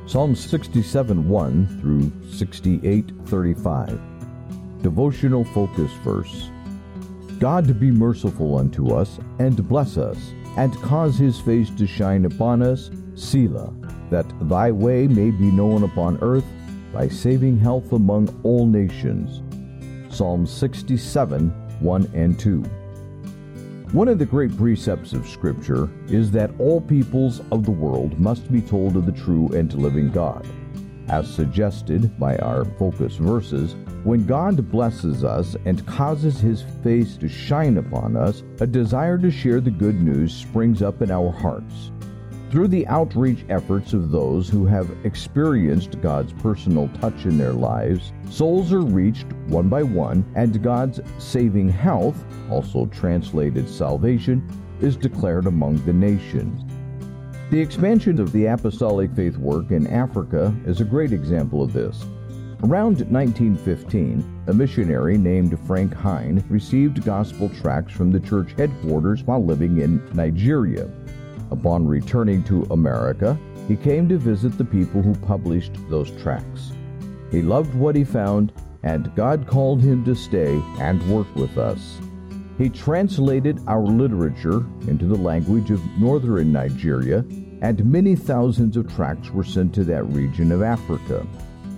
Psalm 67:1 through 68:35. Devotional focus verse. God be merciful unto us, and bless us, and cause his face to shine upon us, Selah, that thy way may be known upon earth, thy saving health among all nations. Psalm 67:1 and 2. One of the great precepts of Scripture is that all peoples of the world must be told of the true and living God. As suggested by our focus verses, when God blesses us and causes his face to shine upon us, a desire to share the good news springs up in our hearts. Through the outreach efforts of those who have experienced God's personal touch in their lives, souls are reached one by one, and God's saving health, also translated salvation, is declared among the nations. The expansion of the apostolic faith work in Africa is a great example of this. Around 1915, a missionary named Frank Hine received gospel tracts from the church headquarters while living in Nigeria. Upon returning to America, he came to visit the people who published those tracts. He loved what he found, and God called him to stay and work with us. He translated our literature into the language of northern Nigeria, and many thousands of tracts were sent to that region of Africa.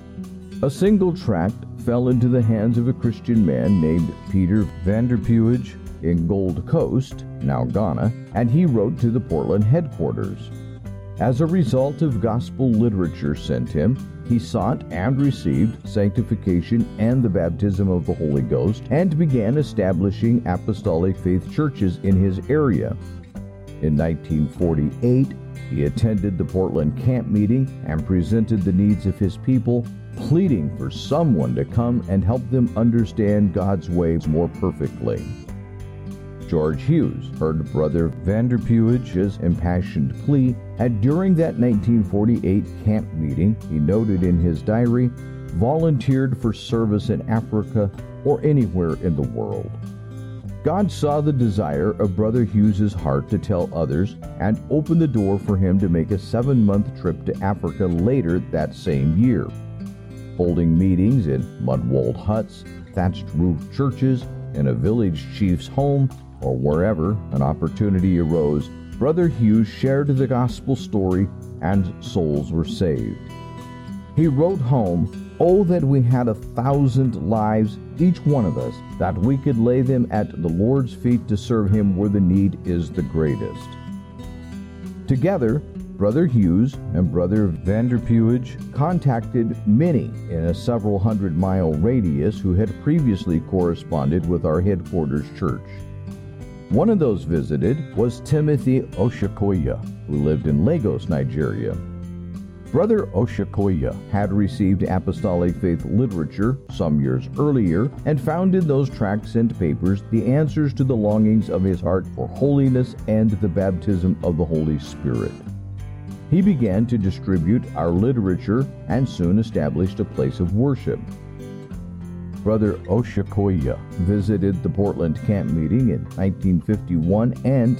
A single tract fell into the hands of a Christian man named Peter Vanderpuij in Gold Coast, now Ghana, and he wrote to the Portland headquarters. As a result of gospel literature sent him, he sought and received sanctification and the baptism of the Holy Ghost, and began establishing apostolic faith churches in his area. In 1948, he attended the Portland camp meeting and presented the needs of his people, pleading for someone to come and help them understand God's ways more perfectly. George Hughes heard Brother Vanderpuij's impassioned plea, and during that 1948 camp meeting, he noted in his diary, volunteered for service in Africa or anywhere in the world. God saw the desire of Brother Hughes's heart to tell others and opened the door for him to make a 7-month trip to Africa later that same year. Holding meetings in mud-walled huts, thatched-roof churches, in a village chief's home, or wherever an opportunity arose, Brother Hughes shared the gospel story and souls were saved. He wrote home, "Oh, that we had 1,000 lives, each one of us, that we could lay them at the Lord's feet to serve him where the need is the greatest." Together, Brother Hughes and Brother Vanderpuij contacted many in a several hundred-mile radius who had previously corresponded with our headquarters church. One of those visited was Timothy Oshakoya, who lived in Lagos, Nigeria. Brother Oshakoya had received apostolic faith literature some years earlier and found in those tracts and papers the answers to the longings of his heart for holiness and the baptism of the Holy Spirit. He began to distribute our literature and soon established a place of worship. Brother Oshakoya visited the Portland camp meeting in 1951 and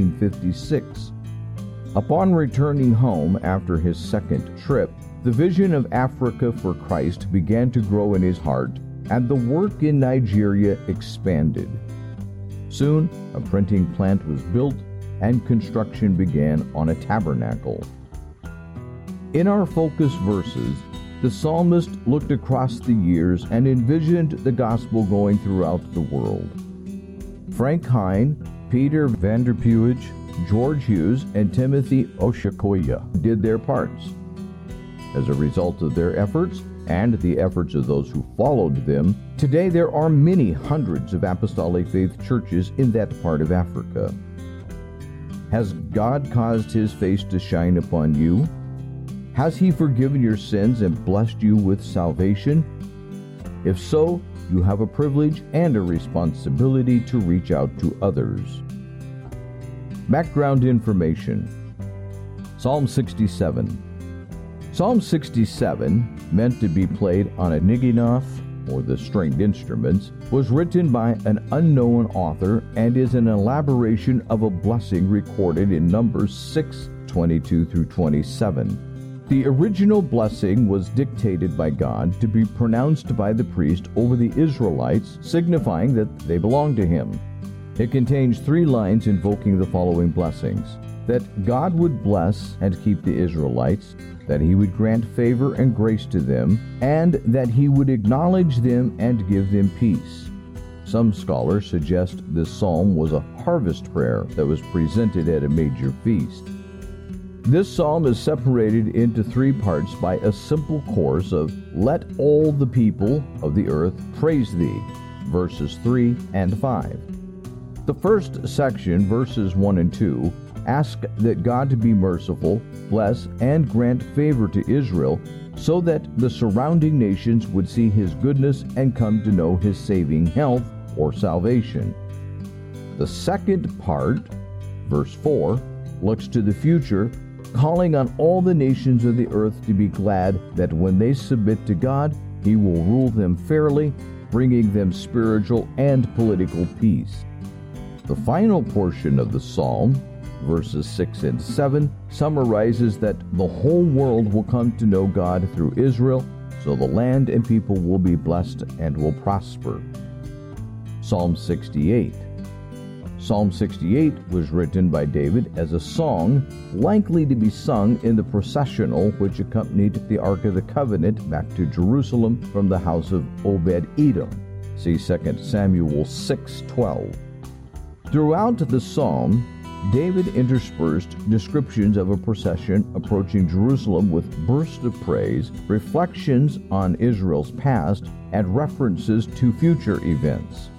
1956. Upon returning home after his second trip, the vision of Africa for Christ began to grow in his heart, and the work in Nigeria expanded. Soon, a printing plant was built, and construction began on a tabernacle. In our focus verses, the psalmist looked across the years and envisioned the gospel going throughout the world. Frank Hine, Peter Vanderpuij, George Hughes, and Timothy Oshakoya did their parts. As a result of their efforts and the efforts of those who followed them, today there are many hundreds of apostolic faith churches in that part of Africa. Has God caused his face to shine upon you? Has he forgiven your sins and blessed you with salvation? If so, you have a privilege and a responsibility to reach out to others. Background information. Psalm 67. Psalm 67, meant to be played on a niginoth, or the stringed instruments, was written by an unknown author and is an elaboration of a blessing recorded in Numbers 6:22 through 27. The original blessing was dictated by God to be pronounced by the priest over the Israelites, signifying that they belonged to him. It contains 3 lines invoking the following blessings: that God would bless and keep the Israelites, that he would grant favor and grace to them, and that he would acknowledge them and give them peace. Some scholars suggest this psalm was a harvest prayer that was presented at a major feast. This psalm is separated into 3 parts by a simple chorus of "Let all the people of the earth praise thee," verses 3 and 5. The first section, verses 1 and 2, ask that God to be merciful, bless, and grant favor to Israel, so that the surrounding nations would see his goodness and come to know his saving health or salvation. The second part, verse 4, looks to the future, calling on all the nations of the earth to be glad that when they submit to God, he will rule them fairly, bringing them spiritual and political peace. The final portion of the psalm, verses 6 and 7, summarizes that the whole world will come to know God through Israel, so the land and people will be blessed and will prosper. Psalm 68. Psalm 68 was written by David as a song likely to be sung in the processional which accompanied the Ark of the Covenant back to Jerusalem from the house of Obed-Edom. See 2 Samuel 6:12. Throughout the psalm, David interspersed descriptions of a procession approaching Jerusalem with bursts of praise, reflections on Israel's past, and references to future events.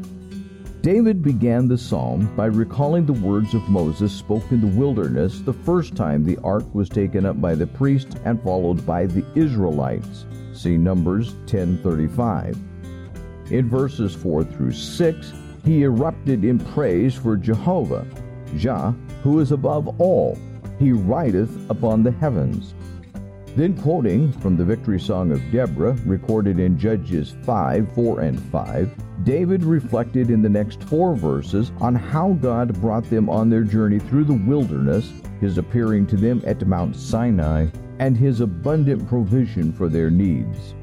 David began the psalm by recalling the words of Moses spoken in the wilderness the first time the ark was taken up by the priest and followed by the Israelites. See Numbers 10:35. In verses 4 through 6, he erupted in praise for Jehovah, Jah, who is above all. He rideth upon the heavens. Then quoting from the victory song of Deborah, recorded in Judges 5:4 and 5, David reflected in the next 4 verses on how God brought them on their journey through the wilderness, his appearing to them at Mount Sinai, and his abundant provision for their needs.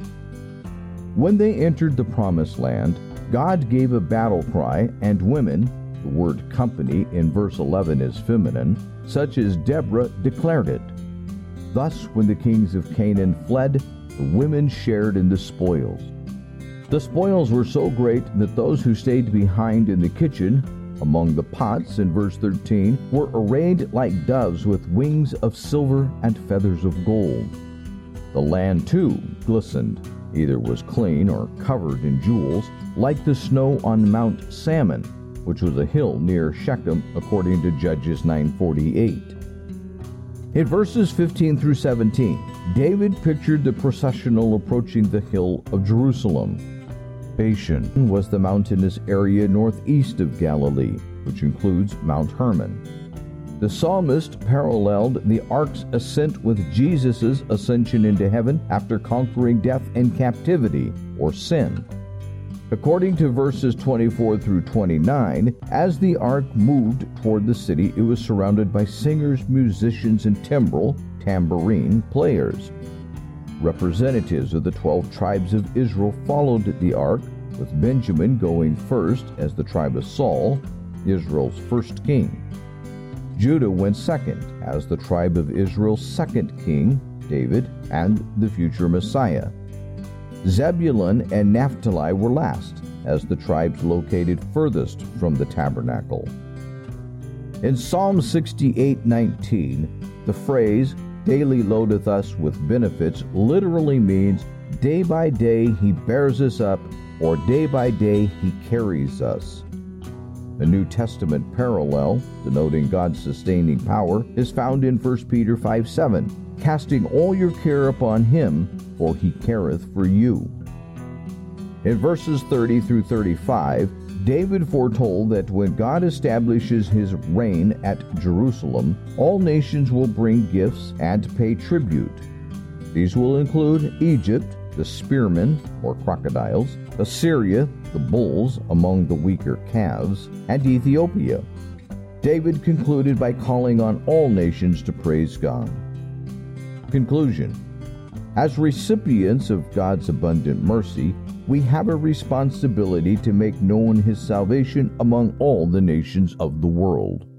When they entered the Promised Land, God gave a battle cry, and women, the word company in verse 11 is feminine, such as Deborah declared it. Thus, when the kings of Canaan fled, the women shared in the spoils. The spoils were so great that those who stayed behind in the kitchen, among the pots in verse 13, were arrayed like doves with wings of silver and feathers of gold. The land, too, glistened, either was clean or covered in jewels, like the snow on Mount Salmon, which was a hill near Shechem, according to Judges 9:48. In verses 15 through 17, David pictured the processional approaching the hill of Jerusalem. Bashan was the mountainous area northeast of Galilee, which includes Mount Hermon. The psalmist paralleled the ark's ascent with Jesus' ascension into heaven after conquering death and captivity, or sin. According to verses 24 through 29, as the ark moved toward the city, it was surrounded by singers, musicians, and tambourine players. Representatives of the 12 tribes of Israel followed the ark, with Benjamin going first as the tribe of Saul, Israel's first king. Judah went second as the tribe of Israel's second king, David, and the future Messiah. Zebulun and Naphtali were last, as the tribes located furthest from the tabernacle. In Psalm 68:19, the phrase, "daily loadeth us with benefits," literally means, day by day he bears us up, or day by day he carries us. A New Testament parallel, denoting God's sustaining power, is found in 1 Peter 5:7, "Casting all your care upon him, for he careth for you." In verses 30 through 35, David foretold that when God establishes his reign at Jerusalem, all nations will bring gifts and pay tribute. These will include Egypt, the spearmen, or crocodiles, Assyria, the bulls among the weaker calves, and Ethiopia. David concluded by calling on all nations to praise God. Conclusion. As recipients of God's abundant mercy, we have a responsibility to make known His salvation among all the nations of the world.